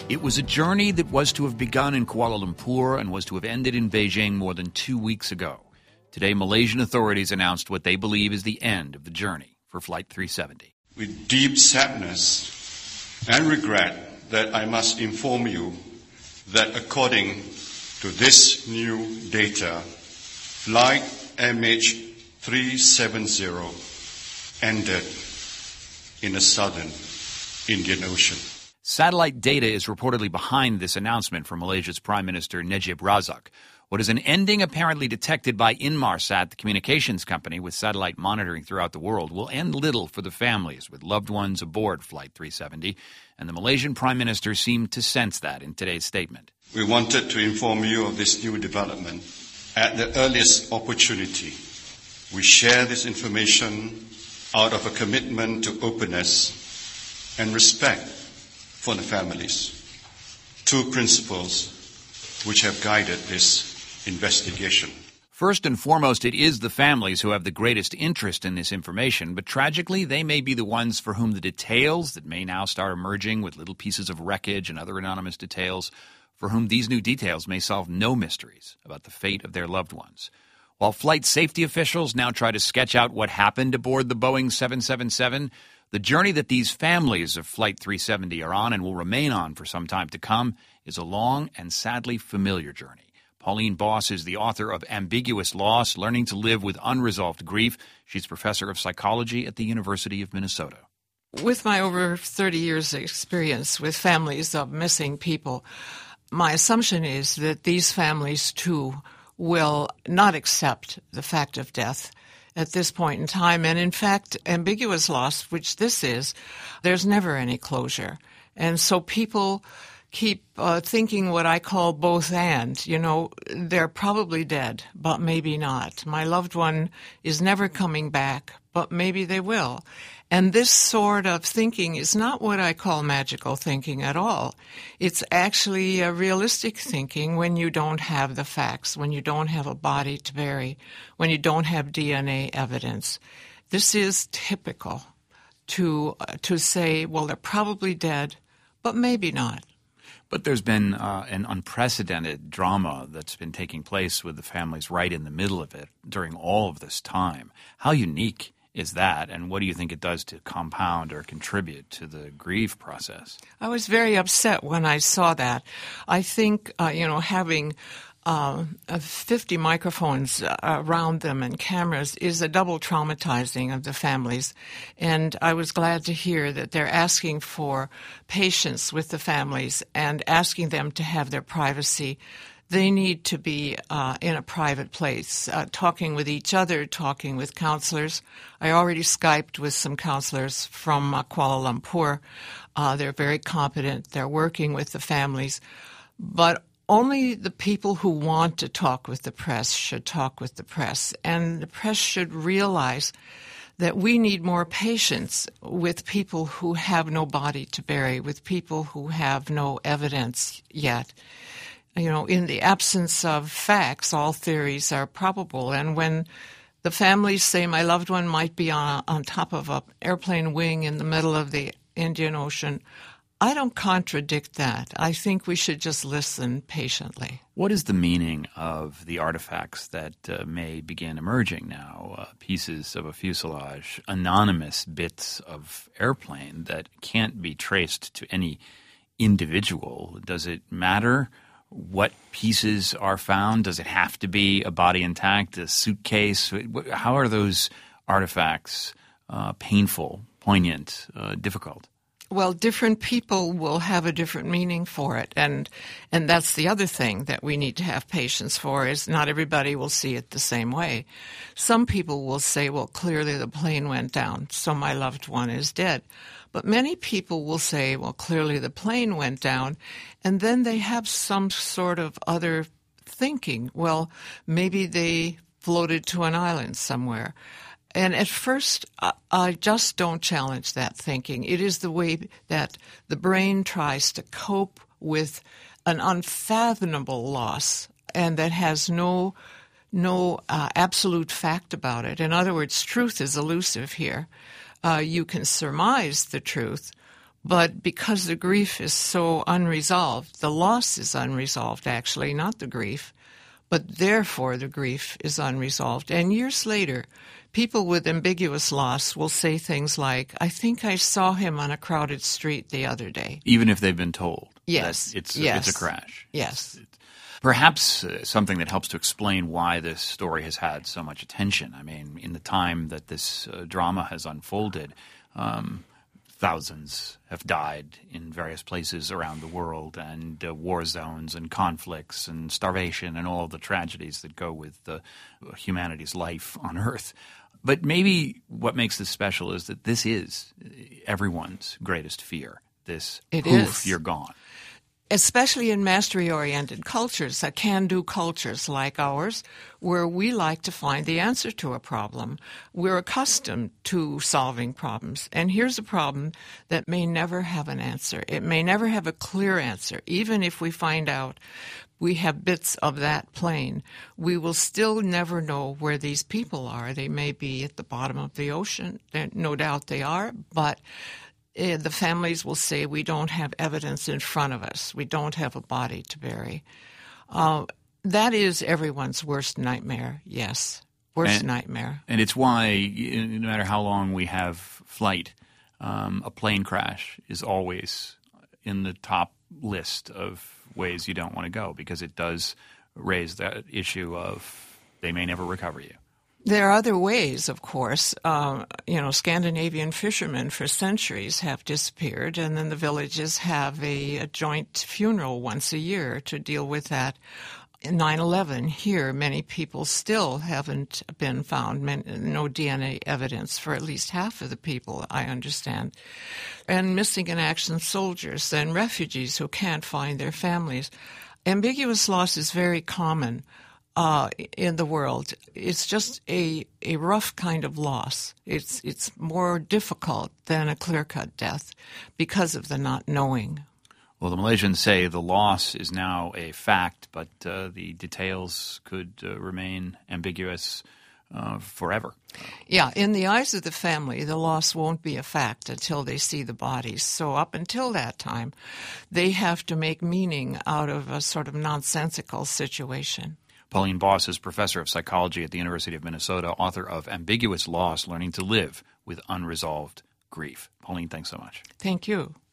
It was a journey that was to have begun in Kuala Lumpur and was to have ended in Beijing more than 2 weeks ago. Today, Malaysian authorities announced what they believe is the end of the journey for Flight 370. With deep sadness and regret that I must inform you that according to this new data, Flight MH370 ended in the southern Indian Ocean. Satellite data is reportedly behind this announcement from Malaysia's Prime Minister Najib Razak. What is an ending apparently detected by Inmarsat, the communications company with satellite monitoring throughout the world, will end little for the families with loved ones aboard Flight 370, and the Malaysian Prime Minister seemed to sense that in today's statement. We wanted to inform you of this new development at the earliest opportunity. We share this information out of a commitment to openness and respect for the families, two principles which have guided this investigation. First and foremost, it is the families who have the greatest interest in this information, but tragically, they may be the ones for whom the details that may now start emerging with little pieces of wreckage and other anonymous details, for whom these new details may solve no mysteries about the fate of their loved ones. While flight safety officials now try to sketch out what happened aboard the Boeing 777, the journey that these families of Flight 370 are on and will remain on for some time to come is a long and sadly familiar journey. Pauline Boss is the author of Ambiguous Loss, Learning to Live with Unresolved Grief. She's professor of psychology at the University of Minnesota. With my over 30 years' experience with families of missing people, my assumption is that these families, too, will not accept the fact of death at this point in time. And in fact, ambiguous loss, which this is, there's never any closure. And so people keep thinking what I call both and. You know, they're probably dead, but maybe not. My loved one is never coming back, but maybe they will. And this sort of thinking is not what I call magical thinking at all. It's actually a realistic thinking when you don't have the facts, when you don't have a body to bury, when you don't have DNA evidence. This is typical to say, well, they're probably dead, but maybe not. But there's been an unprecedented drama that's been taking place with the families right in the middle of it during all of this time. How unique is that, and what do you think it does to compound or contribute to the grief process? I was very upset when I saw that. I think, having 50 microphones around them and cameras is a double traumatizing of the families. And I was glad to hear that they're asking for patience with the families and asking them to have their privacy. They need to be in a private place, talking with each other, talking with counselors. I already Skyped with some counselors from Kuala Lumpur. They're very competent. They're working with the families. But only the people who want to talk with the press should talk with the press. And the press should realize that we need more patience with people who have no body to bury, with people who have no evidence yet. You know, in the absence of facts, all theories are probable. And when the families say my loved one might be on top of an airplane wing in the middle of the Indian Ocean, I don't contradict that. I think we should just listen patiently. What is the meaning of the artifacts that may begin emerging now? Pieces of a fuselage, anonymous bits of airplane that can't be traced to any individual. Does it matter what pieces are found? Does it have to be a body intact, a suitcase? How are those artifacts painful, poignant, difficult? Well, different people will have a different meaning for it, and that's the other thing that we need to have patience for, is not everybody will see it the same way. Some people will say, well, clearly the plane went down, so my loved one is dead. But many people will say, well, clearly the plane went down, and then they have some sort of other thinking. Well, maybe they floated to an island somewhere. And at first, I just don't challenge that thinking. It is the way that the brain tries to cope with an unfathomable loss and that has no absolute fact about it. In other words, truth is elusive here. You can surmise the truth, But because the grief is so unresolved, the loss is unresolved, actually, not the grief, but therefore the grief is unresolved. And years later, people with ambiguous loss will say things like, I think I saw him on a crowded street the other day. Even if they've been told Yes. that it's a crash. Yes. Perhaps something that helps to explain why this story has had so much attention. I mean, in the time that this drama has unfolded, thousands have died in various places around the world, and war zones and conflicts and starvation and all the tragedies that go with humanity's life on Earth. But maybe what makes this special is that this is everyone's greatest fear, this poof, you're gone. Especially in mastery-oriented cultures, can-do cultures like ours, where we like to find the answer to a problem. We're accustomed to solving problems. And here's a problem that may never have an answer. It may never have a clear answer. Even if we find out we have bits of that plane, we will still never know where these people are. They may be at the bottom of the ocean. No doubt they are, but the families will say, we don't have evidence in front of us. We don't have a body to bury. That is everyone's worst nightmare, yes. Worst nightmare. And it's why, no matter how long we have flight, a plane crash is always in the top list of ways you don't want to go, because it does raise that issue of they may never recover you. There are other ways, of course. Scandinavian fishermen for centuries have disappeared, and then the villages have a joint funeral once a year to deal with that. In 9/11 here, many people still haven't been found, no DNA evidence for at least half of the people, I understand. And missing in action soldiers and refugees who can't find their families. Ambiguous loss is very common in the world. It's just a rough kind of loss. It's more difficult than a clear-cut death because of the not knowing. Well, the Malaysians say the loss is now a fact, but the details could remain ambiguous forever. Yeah, in the eyes of the family, the loss won't be a fact until they see the bodies. So up until that time, they have to make meaning out of a sort of nonsensical situation. Pauline Boss is professor of psychology at the University of Minnesota, author of Ambiguous Loss, Learning to Live with Unresolved Grief. Pauline, thanks so much. Thank you.